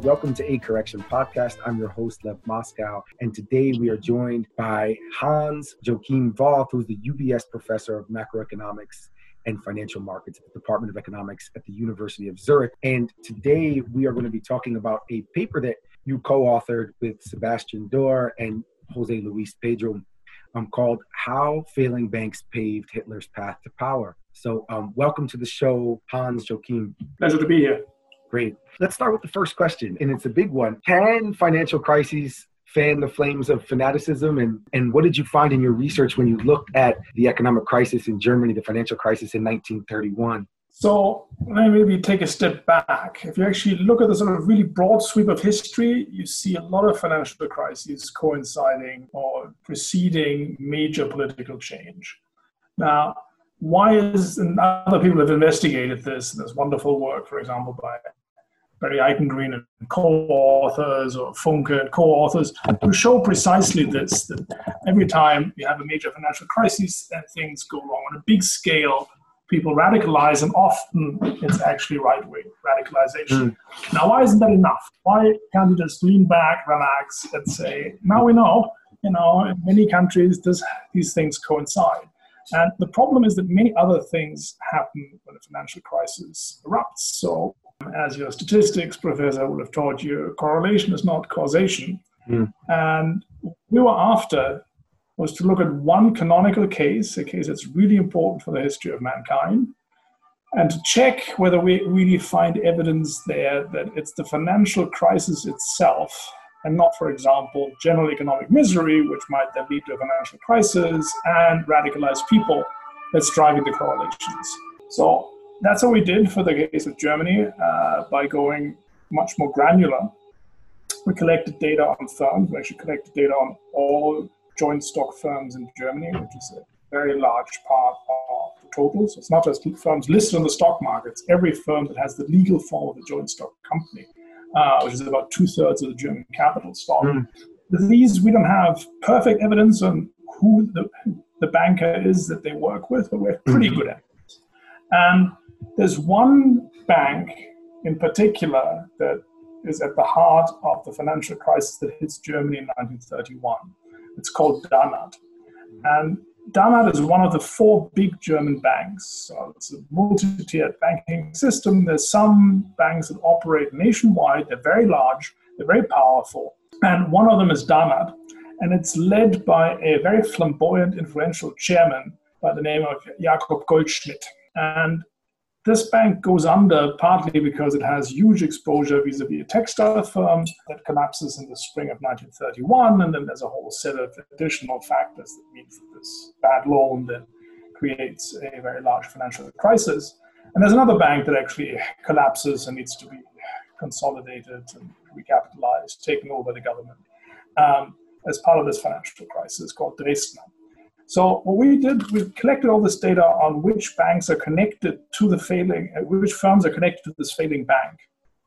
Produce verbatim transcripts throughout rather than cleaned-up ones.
Welcome to A Correction Podcast. I'm your host, Lev Moscow, and today we are joined by Hans Joachim Voth, who's the U B S Professor of Macroeconomics and Financial Markets at the Department of Economics at the University of Zurich. And today we are going to be talking about a paper that you co-authored with Sebastian Doerr and Jose Luis Pedro um, called How Failing Banks Paved Hitler's Path to Power. So um, welcome to the show, Hans Joachim. Pleasure to be here. Great. Let's start with the first question, and it's a big one. Can financial crises fan the flames of fanaticism? And, and what did you find in your research when you looked at the economic crisis in Germany, the financial crisis in nineteen thirty-one? So let me maybe take a step back. If you actually look at the sort of really broad sweep of history, you see a lot of financial crises coinciding or preceding major political change. Now, why is, and other people have investigated this, there's wonderful work, for example, by Barry Eichengreen and co-authors, or Funke and co-authors, who show precisely this, that every time you have a major financial crisis and things go wrong on a big scale, people radicalize, and often it's actually right-wing radicalization. Mm. Now, why isn't that enough? Why can't you just lean back, relax, and say, now we know, you know, in many countries, this, these things coincide. And the problem is that many other things happen when a financial crisis erupts. So, as your statistics professor would have taught you, correlation is not causation. Mm. And we were after was to look at one canonical case, a case that's really important for the history of mankind, and to check whether we really find evidence there that it's the financial crisis itself, and not, for example, general economic misery, which might then lead to a financial crisis, and radicalized people that's driving the correlations. So that's what we did for the case of Germany uh, by going much more granular. We collected data on firms. We actually collected data on all joint stock firms in Germany, which is a very large part of the total. So it's not just firms listed on the stock markets. Every firm that has the legal form of a joint stock company, uh, which is about two-thirds of the German capital stock. Mm. With these, we don't have perfect evidence on who the, the banker is that they work with, but we're pretty mm. good at it. And there's one bank in particular that is at the heart of the financial crisis that hits Germany in nineteen thirty-one. It's called Danat. And Danat is one of the four big German banks. So it's a multi-tiered banking system. There's some banks that operate nationwide. They're very large. They're very powerful. And one of them is Danat. And it's led by a very flamboyant, influential chairman by the name of Jakob Goldschmidt. And this bank goes under partly because it has huge exposure vis-a-vis a textile firm that collapses in the spring of nineteen thirty-one, and then there's a whole set of additional factors that means that this bad loan then creates a very large financial crisis. And there's another bank that actually collapses and needs to be consolidated and recapitalized, taken over by the government um, as part of this financial crisis called Dresdner. So what we did, we collected all this data on which banks are connected to the failing, which firms are connected to this failing bank,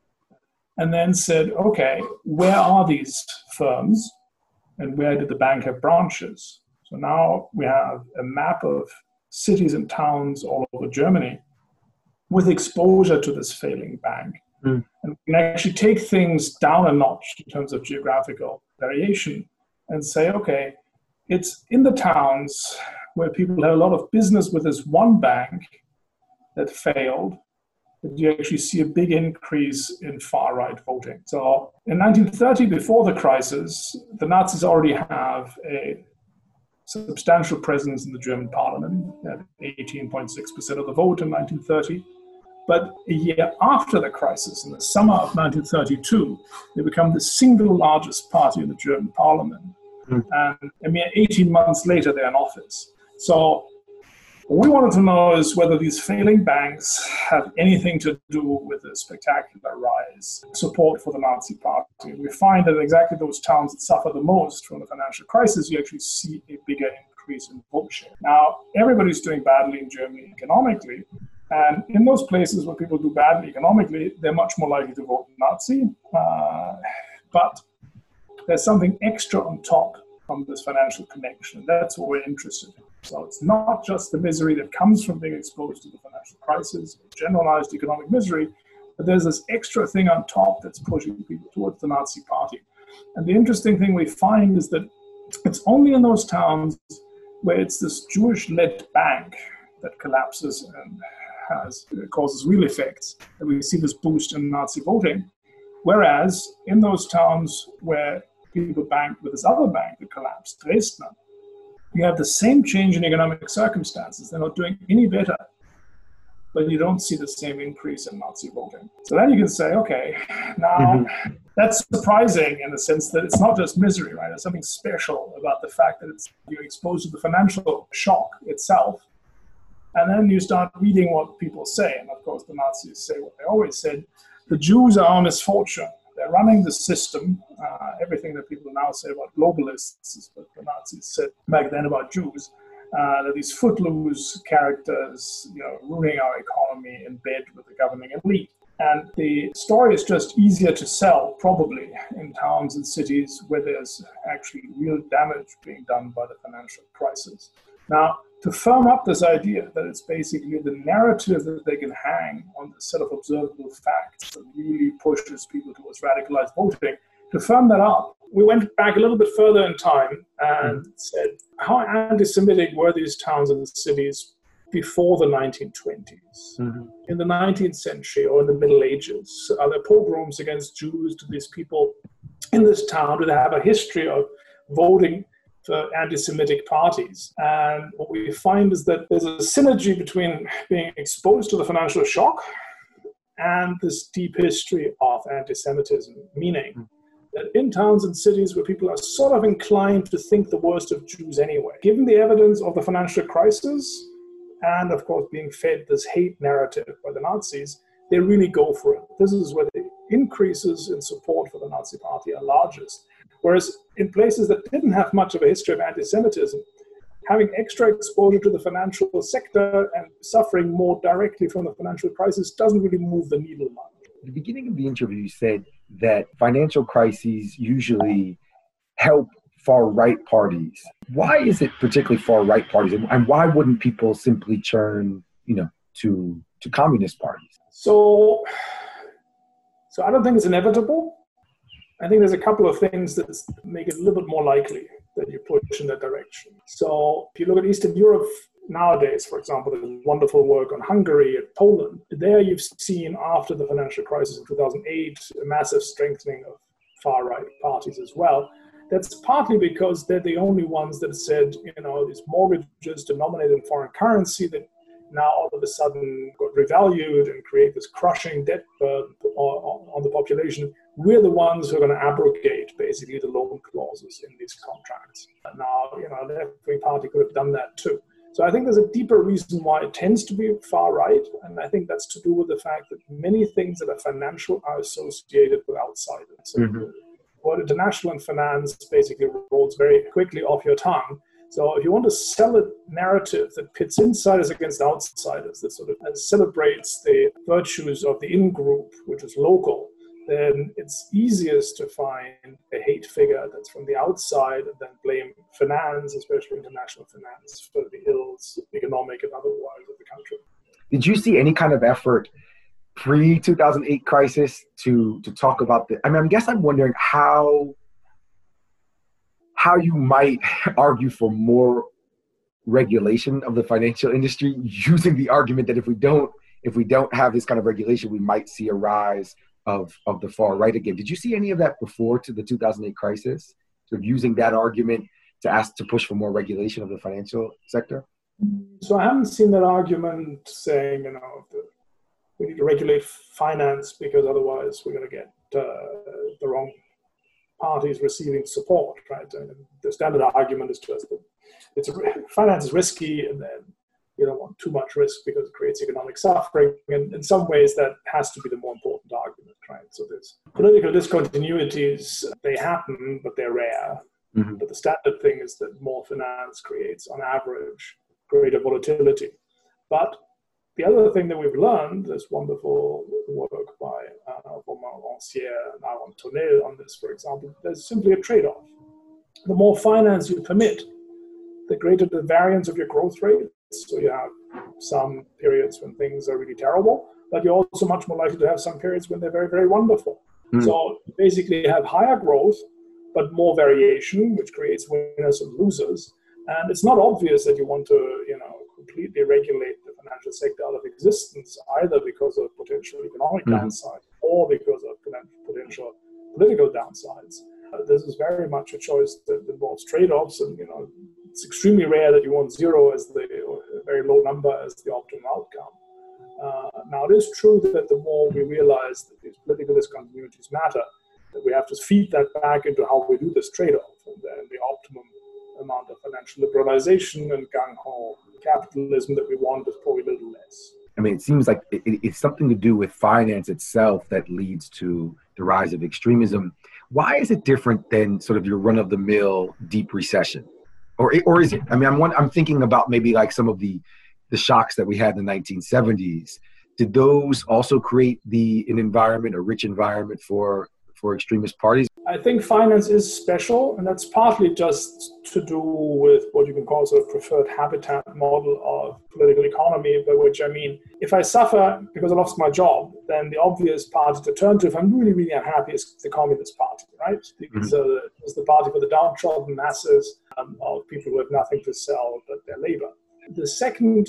and then said, okay, where are these firms and where did the bank have branches? So now we have a map of cities and towns all over Germany with exposure to this failing bank. Mm. And we can actually take things down a notch in terms of geographical variation and say, okay, it's in the towns where people have a lot of business with this one bank that failed that you actually see a big increase in far-right voting. So in nineteen thirty, before the crisis, the Nazis already have a substantial presence in the German parliament, at eighteen point six percent of the vote in nineteen thirty. But a year after the crisis, in the summer of nineteen thirty-two, they become the single largest party in the German parliament. Mm. And a mere eighteen months later, they're in office. So what we wanted to know is whether these failing banks have anything to do with the spectacular rise in support for the Nazi party. We find that exactly those towns that suffer the most from the financial crisis, you actually see a bigger increase in vote share. Now, everybody's doing badly in Germany economically. And in those places where people do badly economically, they're much more likely to vote Nazi. Uh, but there's something extra on top from this financial connection. That's what we're interested in. So it's not just the misery that comes from being exposed to the financial crisis, generalized economic misery, But there's this extra thing on top that's pushing people towards the Nazi party. And the interesting thing we find is that it's only in those towns where it's this Jewish-led bank that collapses and has causes real effects that we see this boost in Nazi voting. Whereas in those towns where people banked with this other bank that collapsed, Dresden, you have the same change in economic circumstances. They're not doing any better, but you don't see the same increase in Nazi voting. So then you can say, okay, now mm-hmm. that's surprising in the sense that it's not just misery, right? There's something special about the fact that it's, you're exposed to the financial shock itself. And then you start reading what people say. And of course, the Nazis say what they always said. The Jews are our misfortune. They're running the system. Uh, everything that people now say about globalists is what the Nazis said back then about Jews. Uh, that these footloose characters, you know, ruining our economy in bed with the governing elite. And the story is just easier to sell, probably, in towns and cities where there's actually real damage being done by the financial crisis. Now, to firm up this idea that it's basically the narrative that they can hang on the set of observable facts that really pushes people towards radicalized voting, to firm that up, we went back a little bit further in time and mm-hmm. said, how anti-Semitic were these towns and cities before the nineteen twenties? Mm-hmm. In the nineteenth century or in the Middle Ages? Are there pogroms against Jews? Do these people in this town, do they have a history of voting for anti-Semitic parties? And what we find is that there's a synergy between being exposed to the financial shock and this deep history of anti-Semitism, meaning mm-hmm. that in towns and cities where people are sort of inclined to think the worst of Jews anyway, given the evidence of the financial crisis and, of course, being fed this hate narrative by the Nazis, they really go for it. This is where the increases in support for the Nazi party are largest. Whereas in places that didn't have much of a history of anti-Semitism, having extra exposure to the financial sector and suffering more directly from the financial crisis doesn't really move the needle much. At the beginning of the interview, you said that financial crises usually help far-right parties. Why is it particularly far-right parties? And why wouldn't people simply turn, you know, to, to communist parties? So, so I don't think it's inevitable. I think there's a couple of things that make it a little bit more likely that you push in that direction. So if you look at Eastern Europe nowadays, for example, there's wonderful work on Hungary and Poland. There you've seen, after the financial crisis in two thousand eight, a massive strengthening of far-right parties as well. That's partly because they're the only ones that said, you know, these mortgages denominated in foreign currency that now all of a sudden got revalued and create this crushing debt burden on the population. We're the ones who are going to abrogate basically the loan clauses in these contracts. And now, you know, the left-wing party could have done that too. So I think there's a deeper reason why it tends to be far-right, and I think that's to do with the fact that many things that are financial are associated with outsiders. So mm-hmm. what international and finance basically rolls very quickly off your tongue. So if you want to sell a narrative that pits insiders against outsiders, that sort of celebrates the virtues of the in-group, which is local, then it's easiest to find a hate figure that's from the outside and then blame finance, especially international finance, for the ills, economic and otherwise, of the country. Did you see any kind of effort pre two thousand eight crisis to to talk about the, I mean, I guess I'm wondering how how you might argue for more regulation of the financial industry, using the argument that if we don't if we don't have this kind of regulation, we might see a rise of, of the far right again. Did you see any of that before to the two thousand eight crisis? Sort of using that argument to ask to push for more regulation of the financial sector? So I haven't seen that argument saying, you know, we need to regulate finance because otherwise we're going to get uh, the wrong parties receiving support, right? And the standard argument is just that it's a, finance is risky, and then you don't want too much risk because it creates economic suffering. And in some ways, that has to be the more important argument, right? So there's political discontinuities, they happen, but they're rare. Mm-hmm. But the standard thing is that more finance creates, on average, greater volatility. But the other thing that we've learned, this wonderful work by uh, Romain Rancière and Aaron Tonnel on this, for example, there's simply a trade-off. The more finance you permit, the greater the variance of your growth rate. So you have some periods when things are really terrible, but you're also much more likely to have some periods when they're very, very wonderful. Mm. So you basically have higher growth, but more variation, which creates winners and losers. And it's not obvious that you want to, you know, completely regulate the financial sector out of existence, either because of potential economic mm-hmm. downside or because of potential political downsides. Uh, this is very much a choice that involves trade-offs, and you know, it's extremely rare that you want zero as the or a very low number as the optimum outcome. Uh, now, it is true that the more we realize that these political discontinuities matter, that we have to feed that back into how we do this trade-off, and then the optimum amount of financial liberalization and gung-ho capitalism that we want is probably a little less. I mean, it seems like it, it's something to do with finance itself that leads to the rise of extremism. Why is it different than sort of your run-of-the-mill deep recession? Or or is it? I mean, I'm one, I'm thinking about maybe like some of the the shocks that we had in the nineteen seventies. Did those also create the an environment, a rich environment for for extremist parties? I think finance is special, and that's partly just to do with what you can call sort of preferred habitat model of political economy, by which I mean, if I suffer because I lost my job, then the obvious party to turn to if I'm really, really unhappy is the Communist Party, right? Because mm-hmm. uh, it's the party for the downtrodden masses um, of people who have nothing to sell but their labor. The second,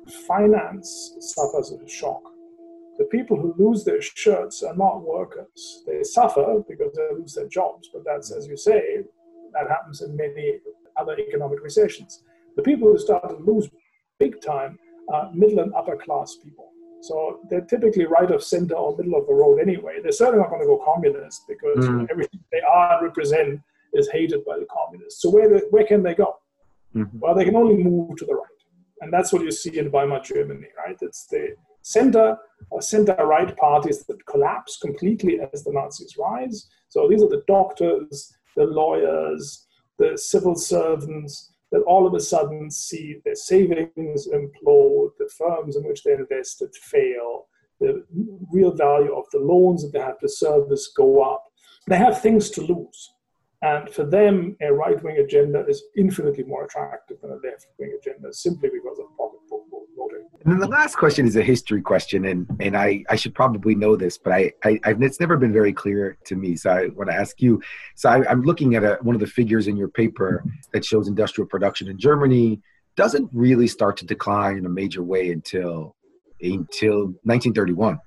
finance suffers a shock. The people who lose their shirts are not workers. They suffer because they lose their jobs, but that's, as you say, that happens in many other economic recessions. The people who start to lose big time are middle and upper class people. So they're typically right of center or middle of the road anyway. They're certainly not going to go communist because mm. everything they are and represent is hated by the communists. So where, where can they go? Mm-hmm. Well, they can only move to the right. And that's what you see in Weimar Germany, right? It's the center or center-right parties that collapse completely as the Nazis rise. So these are the doctors, the lawyers, the civil servants that all of a sudden see their savings implode, the firms in which they invested fail, the real value of the loans that they have to service go up. They have things to lose. And for them, a right-wing agenda is infinitely more attractive than a left-wing agenda simply because of pocketbook voting. And then the last question is a history question, and, and I, I should probably know this, but I, I, I've, it's never been very clear to me, so I want to ask you. So I, I'm looking at a, one of the figures in your paper that shows industrial production in Germany doesn't really start to decline in a major way until, until nineteen thirty-one.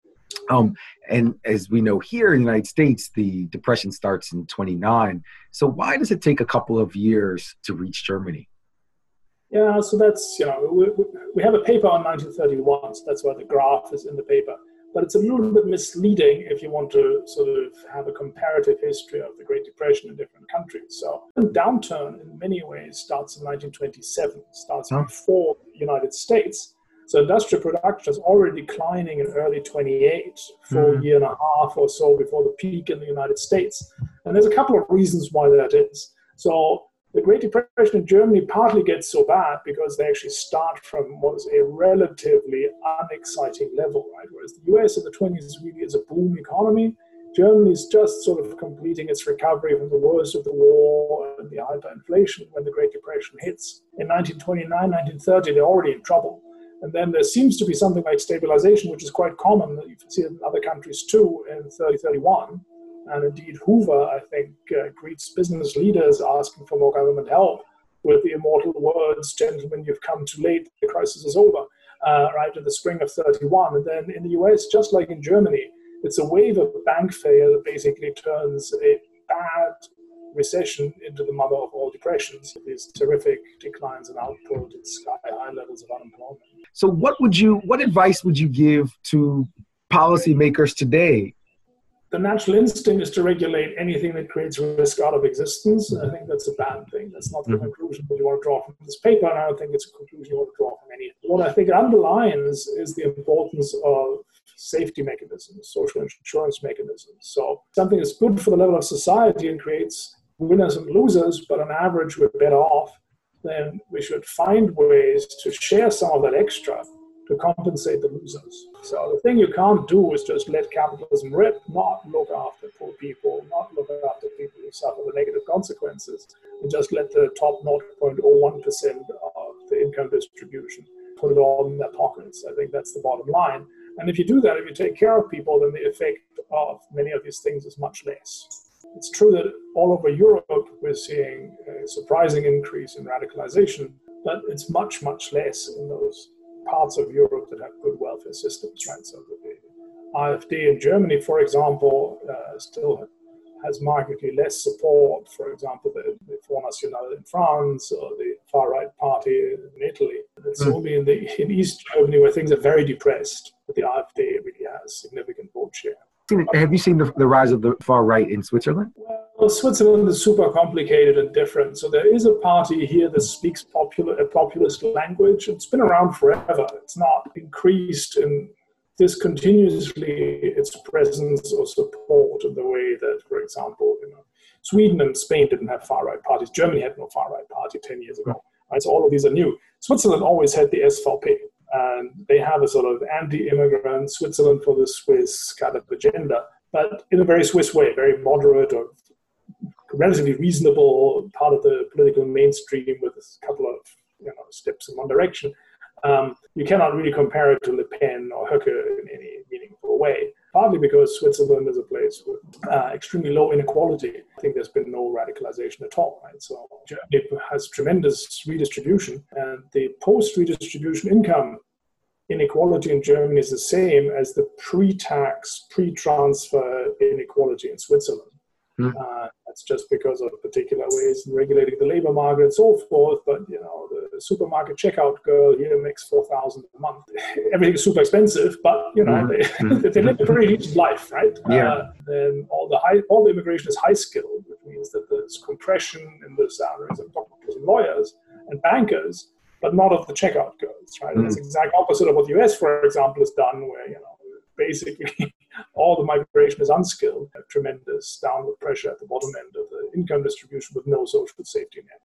Um, and as we know here in the United States, the Depression starts in twenty-nine. So why does it take a couple of years to reach Germany? Yeah, so that's, you know, we, we have a paper on nineteen thirty-one, so that's why the graph is in the paper. But it's a little bit misleading if you want to sort of have a comparative history of the Great Depression in different countries. So the downturn in many ways starts in nineteen twenty-seven, starts huh? before the United States. So industrial production is already declining in early twenty-eight, for a year and a half or so before the peak in the United States. And there's a couple of reasons why that is. So the Great Depression in Germany partly gets so bad because they actually start from what is a relatively unexciting level, right? Whereas the U S in the twenties really is a boom economy. Germany is just sort of completing its recovery from the worst of the war and the hyperinflation when the Great Depression hits. In nineteen twenty-nine, nineteen thirty, they're already in trouble. And then there seems to be something like stabilization, which is quite common. You can see it in other countries too in thirty thirty-one. And indeed, Hoover, I think, uh, greets business leaders asking for more government help with the immortal words, "Gentlemen, you've come too late, the crisis is over," uh, right, in the spring of thirty-one. And then in the U S, just like in Germany, it's a wave of bank failure that basically turns a bad recession into the mother of all depressions. These terrific declines in output and sky-high levels of unemployment. So what would you, what advice would you give to policymakers today? The natural instinct is to regulate anything that creates risk out of existence. I think that's a bad thing. That's not the mm-hmm. conclusion that you want to draw from this paper, and I don't think it's a conclusion you want to draw from any. What I think it underlines is the importance of safety mechanisms, social insurance mechanisms. So something that's good for the level of society and creates winners and losers, but on average we're better off, then we should find ways to share some of that extra to compensate the losers. So the thing you can't do is just let capitalism rip, not look after poor people, not look after people who suffer the negative consequences, and just let the top zero point zero one percent of the income distribution put it all in their pockets. I think that's the bottom line. And if you do that, if you take care of people, then the effect of many of these things is much less. It's true that all over Europe, we're seeing a surprising increase in radicalization, but it's much, much less in those parts of Europe that have good welfare systems, right? So the AfD in Germany, for example, uh, still has markedly less support, for example, the, the Front National in France or the far-right party in Italy. It's mm. only in, the, in East Germany where things are very depressed that the AfD really has significant vote share. Have you seen the, the rise of the far-right in Switzerland? Well, Switzerland is super complicated and different. So there is a party here that speaks popular, a populist language. It's been around forever. It's not increased in discontinuously its presence or support in the way that, for example, you know, Sweden and Spain didn't have far-right parties. Germany had no far-right party ten years ago. Right? So all of these are new. Switzerland always had the S V P, and they have a sort of anti-immigrant Switzerland for the Swiss kind of agenda, but in a very Swiss way, very moderate or relatively reasonable part of the political mainstream with a couple of you know steps in one direction. Um, you cannot really compare it to Le Pen or Höcke in any meaningful way, partly because Switzerland is a place with uh, extremely low inequality. I think there's been no radicalization at all, right? So Germany has tremendous redistribution, and the post-redistribution income inequality in Germany is the same as the pre-tax, pre-transfer inequality in Switzerland. Mm. Uh, that's just because of particular ways in regulating the labor market and so forth. But, you know, the supermarket checkout girl here makes four thousand dollars a month. Everything's super expensive, but, you know, mm-hmm. they, they live a pretty rich life, right? Yeah. Uh, then all the high, all the immigration is high skilled, which means that there's compression in the salaries of doctors and lawyers and bankers, but not of the checkout girls, right? Mm. And that's the exact opposite of what the U S, for example, has done, where, you know, basically all the migration is unskilled, have tremendous downward pressure at the bottom end of the income distribution with no social safety net.